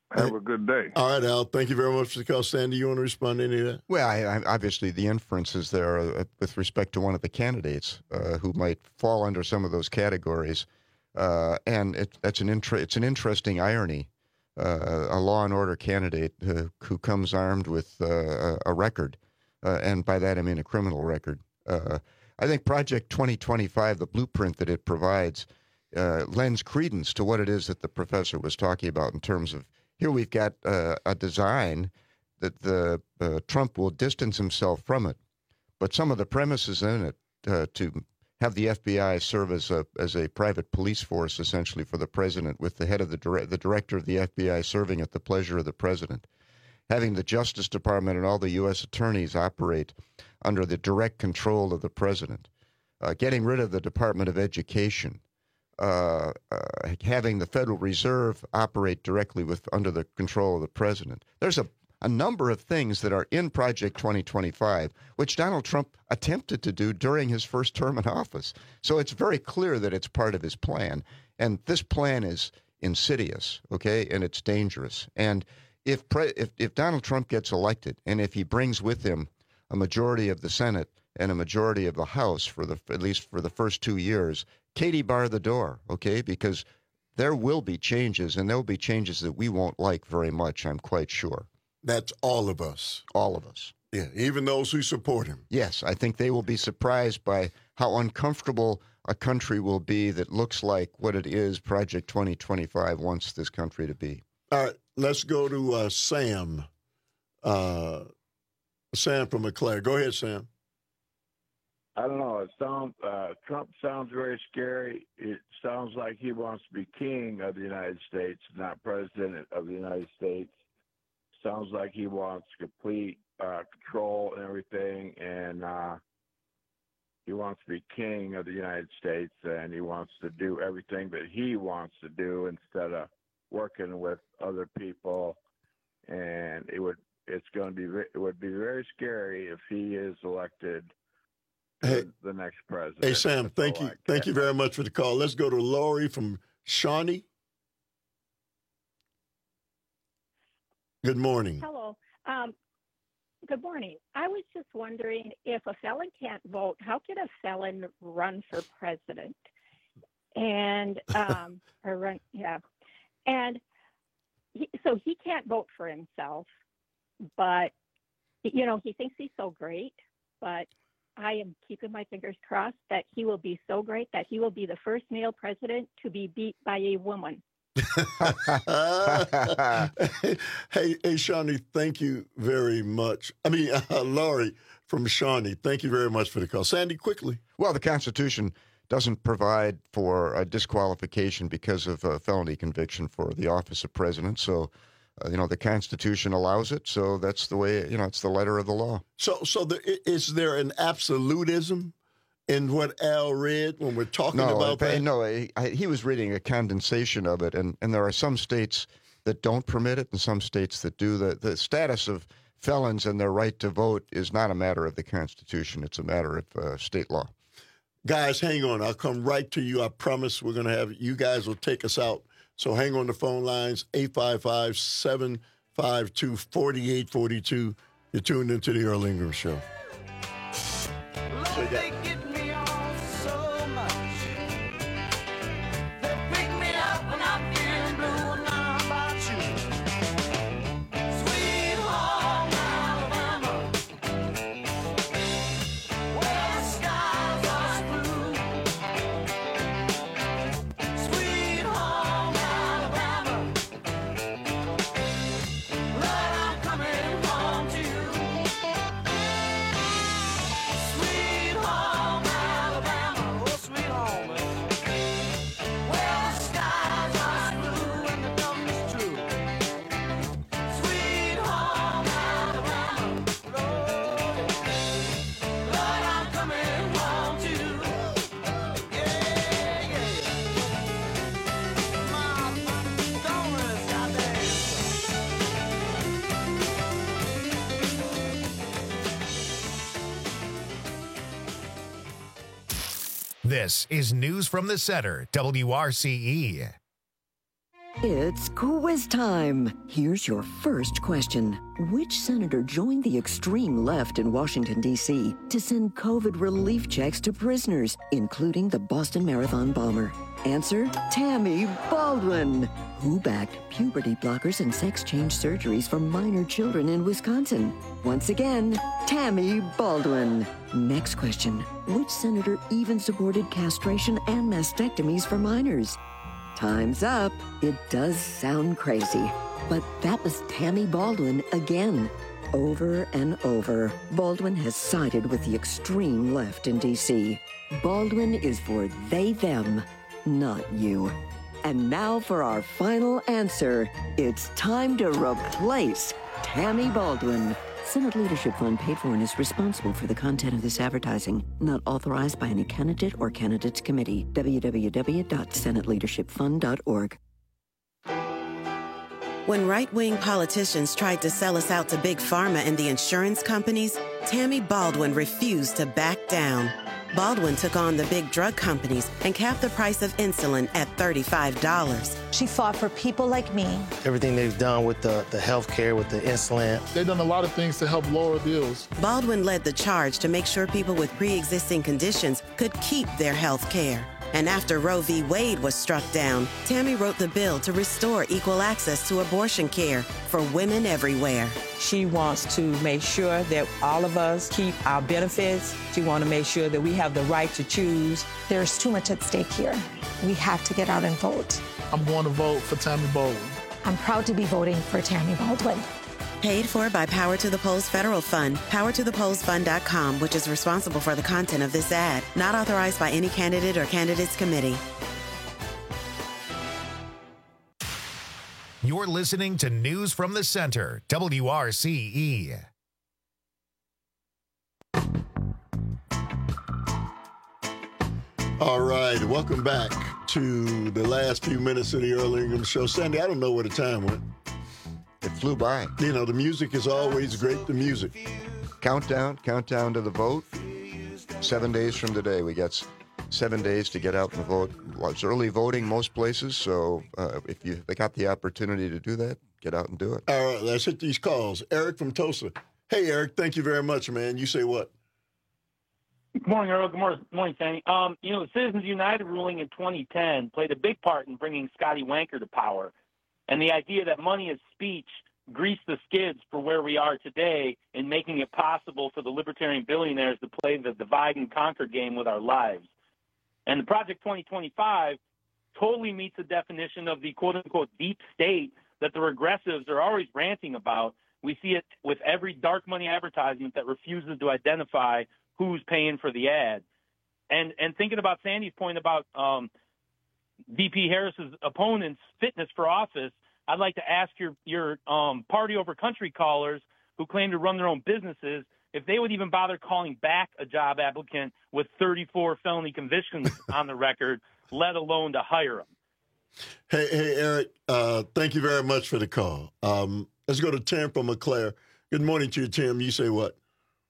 Have a good day. All right, Al. Thank you very much for the call. Sandy, you want to respond to any of that? Well, I, I, obviously the inferences there are, uh, with respect to one of the candidates uh, who might fall under some of those categories, uh, and it, that's an inter- it's an interesting irony. Uh, a law and order candidate uh, who comes armed with uh, a record, uh, and by that I mean a criminal record. Uh, I think Project twenty twenty-five, the blueprint that it provides, uh, lends credence to what it is that the professor was talking about in terms of here we've got uh, a design that the uh, Trump will distance himself from it, but some of the premises in it uh, to have the F B I serve as a as a private police force essentially for the president, with the head of the dire- the director of the F B I serving at the pleasure of the president, having the Justice Department and all the U S attorneys operate under the direct control of the president, uh, getting rid of the Department of Education. Uh, uh, having the Federal Reserve operate directly with under the control of the president. There's a, a number of things that are in Project twenty twenty-five, which Donald Trump attempted to do during his first term in office. So it's very clear that it's part of his plan. And this plan is insidious, okay, and it's dangerous. And if, pre- if, if Donald Trump gets elected, and if he brings with him a majority of the Senate and a majority of the House for the at least for the first two years, Katie bar the door, okay? Because there will be changes, and there will be changes that we won't like very much, I'm quite sure. That's all of us. All of us. Yeah, even those who support him. Yes, I think they will be surprised by how uncomfortable a country will be that looks like what it is Project twenty twenty-five wants this country to be. All right, let's go to uh, Sam. Uh, Sam from McClare. Go ahead, Sam. I don't know. It sounds uh, Trump sounds very scary. It sounds like he wants to be king of the United States, not president of the United States. Sounds like he wants complete uh, control and everything, and uh, he wants to be king of the United States, and he wants to do everything that he wants to do instead of working with other people. And it would it's going to be it would be very scary if he is elected. Hey, the next president. Hey, Sam, That's thank all you. I Thank care. you very much for the call. Let's go to Lori from Shawnee. Good morning. Hello. Um, good morning. I was just wondering, if a felon can't vote, how can a felon run for president? And, um, or run, yeah. And he, so he can't vote for himself, but, you know, he thinks he's so great, but I am keeping my fingers crossed that he will be so great that he will be the first male president to be beat by a woman. hey, hey, Shawnee, thank you very much. I mean, uh, Laurie from Shawnee, thank you very much for the call. Sandy, quickly. Well, the Constitution doesn't provide for a disqualification because of a felony conviction for the office of president. So, uh, you know, the Constitution allows it. So that's the way, you know, it's the letter of the law. So, so the, is there an absolutism in what Al read when we're talking no, about that? No, he, he was reading a condensation of it, and, and there are some states that don't permit it and some states that do. The, the status of felons and their right to vote is not a matter of the Constitution. It's a matter of uh, state law. Guys, hang on. I'll come right to you. I promise we're going to have, you guys will take us out. So hang on the phone lines, eight five five, seven five two, four eight four two. You're tuned into the Earl Ingram Show. So you got- This is News from the Center, W R C E. It's quiz time. Here's your first question. Which senator joined the extreme left in Washington, D C to send COVID relief checks to prisoners, including the Boston Marathon bomber? Answer, Tammy Baldwin. Who backed puberty blockers and sex change surgeries for minor children in Wisconsin? Once again, Tammy Baldwin. Next question. Which senator even supported castration and mastectomies for minors? Time's up. It does sound crazy, but that was Tammy Baldwin again. Over and over, Baldwin has sided with the extreme left in D C. Baldwin is for they, them, not you. And now for our final answer. It's time to replace Tammy Baldwin. Senate Leadership Fund paid for and is responsible for the content of this advertising. Not authorized by any candidate or candidates committee. w w w dot senate leadership fund dot org. When right-wing politicians tried to sell us out to Big Pharma and the insurance companies, Tammy Baldwin refused to back down. Baldwin took on the big drug companies and capped the price of insulin at thirty-five dollars. She fought for people like me. Everything they've done with the, the health care, with the insulin. They've done a lot of things to help lower bills. Baldwin led the charge to make sure people with pre-existing conditions could keep their health care. And after Roe v. Wade was struck down, Tammy wrote the bill to restore equal access to abortion care for women everywhere. She wants to make sure that all of us keep our benefits. She wants to make sure that we have the right to choose. There's too much at stake here. We have to get out and vote. I'm going to vote for Tammy Baldwin. I'm proud to be voting for Tammy Baldwin. Paid for by Power to the Polls Federal Fund, power to the polls fund dot com, which is responsible for the content of this ad. Not authorized by any candidate or candidates committee. You're listening to News from the Center, W R C E. All right, welcome back to the last few minutes of the Earl Ingham Show. Sandy, I don't know where the time went. It flew by. You know, the music is always great, the music. Countdown, countdown to the vote. Seven days from today. We got seven days to get out and vote. Well, it's early voting most places, so uh, if you they got the opportunity to do that, get out and do it. All right, let's hit these calls. Eric from Tulsa. Hey, Eric, thank you very much, man. You say what? Good morning, Earl. Good morning, good morning, Sandy. Um, you know, the Citizens United ruling in twenty ten played a big part in bringing Scotty Wanker to power. And the idea that money is speech greased the skids for where we are today in making it possible for the libertarian billionaires to play the divide and conquer game with our lives. And the Project twenty twenty-five totally meets the definition of the quote-unquote deep state that the regressives are always ranting about. We see it with every dark money advertisement that refuses to identify who's paying for the ad. And and thinking about Sandy's point about um, V P Harris's opponent's fitness for office, I'd like to ask your your um, party over country callers who claim to run their own businesses if they would even bother calling back a job applicant with thirty-four felony convictions on the record, let alone to hire them. Hey, hey, Eric, uh, thank you very much for the call. Um, let's go to Tim from Eau Claire. Good morning to you, Tim. You say what?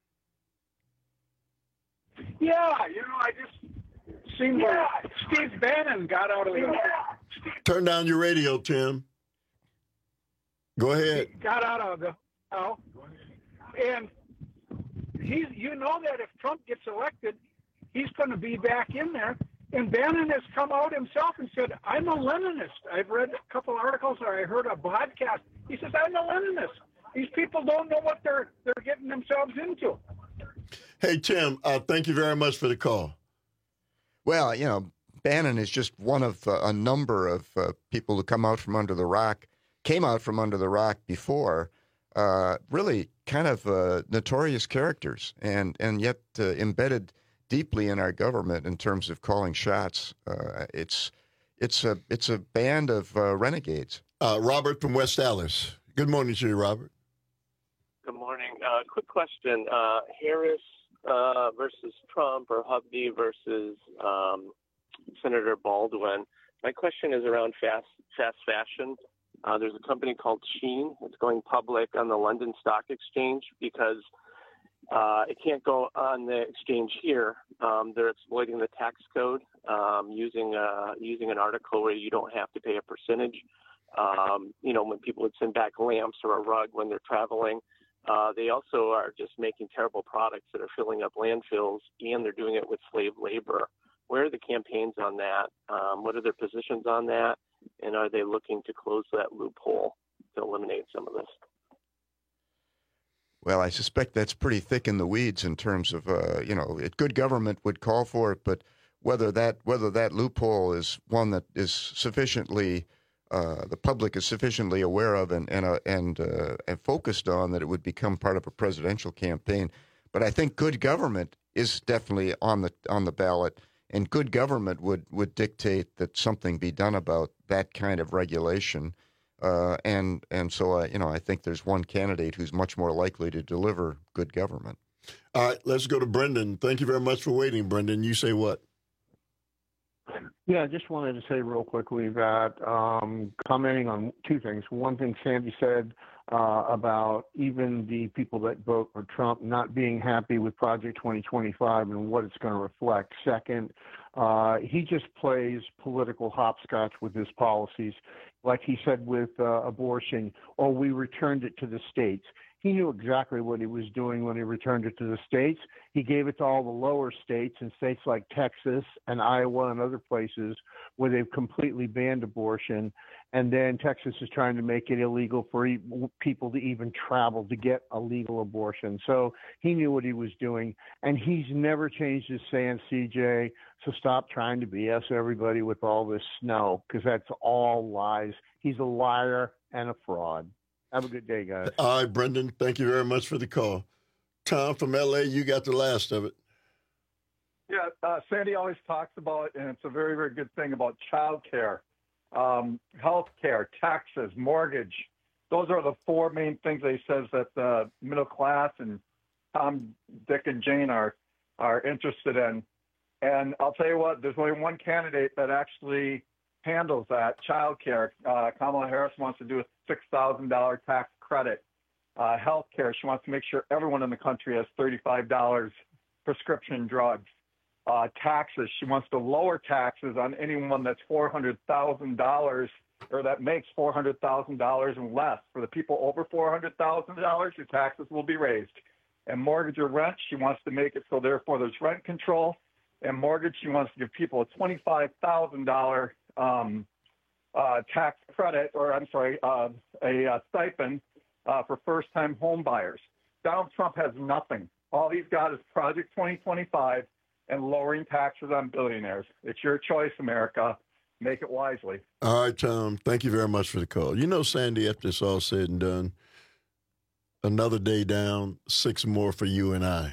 Yeah, you know, I just seen where Steve Bannon got out of the... Turn down your radio, Tim. Go ahead. Got out of the... Oh, and he's, you know that if Trump gets elected, he's going to be back in there. And Bannon has come out himself and said, I'm a Leninist. I've read a couple articles or I heard a podcast. He says, I'm a Leninist. These people don't know what they're they're getting themselves into. Hey, Tim, uh, thank you very much for the call. Well, you know, Bannon is just one of uh, a number of uh, people who come out from under the rock, came out from under the rock before, uh, really kind of uh, notorious characters and, and yet uh, embedded deeply in our government in terms of calling shots. Uh, it's it's a it's a band of uh, renegades. Uh, Robert from West Allis. Good morning to you, Robert. Good morning. Uh, quick question: uh, Harris uh, versus Trump, or Hovde versus um, Senator Baldwin. My question is around fast fast fashion. Uh, there's a company called Shein. It's going public on the London Stock Exchange because Uh, it can't go on the exchange here. Um, they're exploiting the tax code um, using uh, using an article where you don't have to pay a percentage Um, you know, when people would send back lamps or a rug when they're traveling. Uh, they also are just making terrible products that are filling up landfills, and they're doing it with slave labor. Where are the campaigns on that? Um, what are their positions on that? And are they looking to close that loophole to eliminate some of this? Well, I suspect that's pretty thick in the weeds in terms of, uh, you know, it, good government would call for it, but whether that whether that loophole is one that is sufficiently, uh, the public is sufficiently aware of and and uh, and, uh, and focused on that it would become part of a presidential campaign. But I think good government is definitely on the on the ballot, and good government would, would dictate that something be done about that kind of regulation. Uh, and and so, uh, you know, I think there's one candidate who's much more likely to deliver good government. All right, let's go to Brendan. Thank you very much for waiting, Brendan. You say what? Yeah, I just wanted to say real quickly that um, commenting on two things. One thing Sandy said uh, about even the people that vote for Trump not being happy with Project twenty twenty-five and what it's going to reflect. Second, uh, he just plays political hopscotch with his policies. Like he said with uh, abortion, or we returned it to the states. He knew exactly what he was doing when he returned it to the states. He gave it to all the lower states and states like Texas and Iowa and other places where they've completely banned abortion. And then Texas is trying to make it illegal for e- people to even travel to get a legal abortion. So he knew what he was doing. And he's never changed his stance, C J. So stop trying to B S everybody with all this snow, because that's all lies. He's a liar and a fraud. Have a good day, guys. All right, Brendan, thank you very much for the call. Tom from L A, you got the last of it. Yeah, uh, Sandy always talks about, and it's a very, very good thing about child care, um, health care, taxes, mortgage. Those are the four main things that he says that the middle class and Tom, Dick, and Jane are, are interested in. And I'll tell you what, there's only one candidate that actually handles that, child care. Uh, Kamala Harris wants to do a six thousand dollars tax credit. Uh, health care, she wants to make sure everyone in the country has thirty-five dollars prescription drugs. Uh, taxes, she wants to lower taxes on anyone that's four hundred thousand dollars or that makes four hundred thousand dollars and less. For the people over four hundred thousand dollars, your taxes will be raised. And mortgage or rent, she wants to make it so therefore there's rent control. And mortgage, she wants to give people a twenty-five thousand dollars um, uh, tax credit, or I'm sorry, uh, a uh, stipend uh, for first-time home buyers. Donald Trump has nothing. All he's got is Project twenty twenty-five and lowering taxes on billionaires. It's your choice, America. Make it wisely. All right, Tom, thank you very much for the call. You know, Sandy, after it's all said and done, another day down, six more for you and I.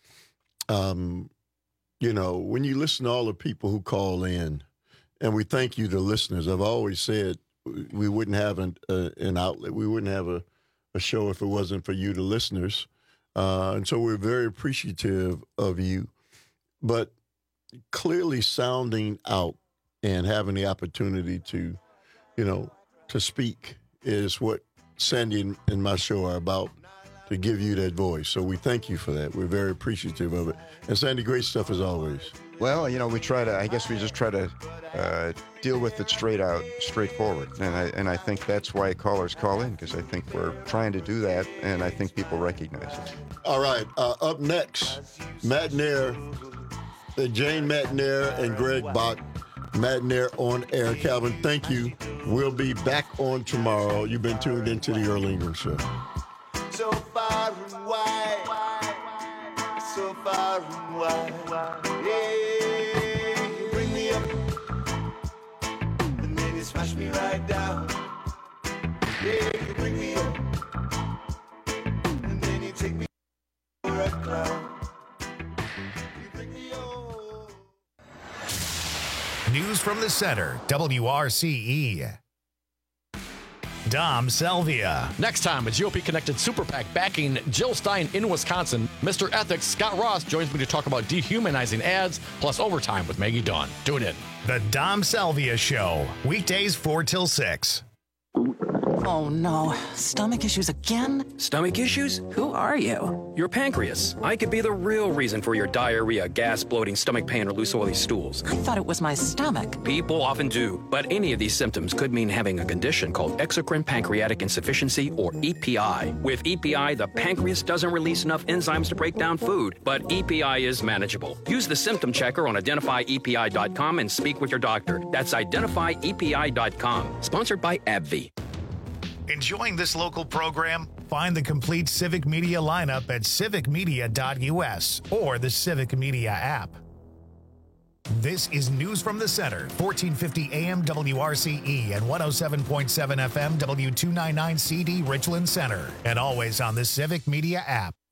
Um, you know, when you listen to all the people who call in, and we thank you, the listeners. I've always said we wouldn't have an, uh, an outlet. We wouldn't have a, a show if it wasn't for you, the listeners. Uh, and so we're very appreciative of you. But clearly sounding out and having the opportunity to, you know, to speak is what Sandy and, and my show are about, to give you that voice. So we thank you for that. We're very appreciative of it. And Sandy, great stuff as always. Well, you know, we try to, I guess we just try to uh, deal with it straight out, straightforward. And I, and I think that's why callers call in, because I think we're trying to do that, and I think people recognize it. All right. Uh, up next, Matt Nair, uh, Jane Matt Nair and Greg Bach. Matt Nair on air. Calvin, thank you. We'll be back on tomorrow. You've been tuned into the Earl Ingram Show. So far and wide, so far and wide. Yeah, you bring me up, and then you smash me right down. Yeah, you bring me up, and then you take me for a clown. You bring me up. News from the center, W R C E. Dom Salvia. Next time, a G O P-connected super PAC backing Jill Stein in Wisconsin. Mister Ethics Scott Ross joins me to talk about dehumanizing ads, plus overtime with Maggie Dawn. Tune in. The Dom Salvia Show, weekdays four till six. Oh no, stomach issues again? Stomach issues? Who are you? Your pancreas. I could be the real reason for your diarrhea, gas, bloating, stomach pain, or loose oily stools. I thought it was my stomach. People often do, but any of these symptoms could mean having a condition called exocrine pancreatic insufficiency, or E P I. With E P I, the pancreas doesn't release enough enzymes to break down food, but E P I is manageable. Use the symptom checker on identify E P I dot com and speak with your doctor. That's identify E P I dot com. Sponsored by AbbVie. Enjoying this local program? Find the complete Civic Media lineup at civic media dot U S or the Civic Media app. This is News from the Center, fourteen fifty A M W R C E and one oh seven point seven F M W two ninety-nine C D Richland Center, and always on the Civic Media app.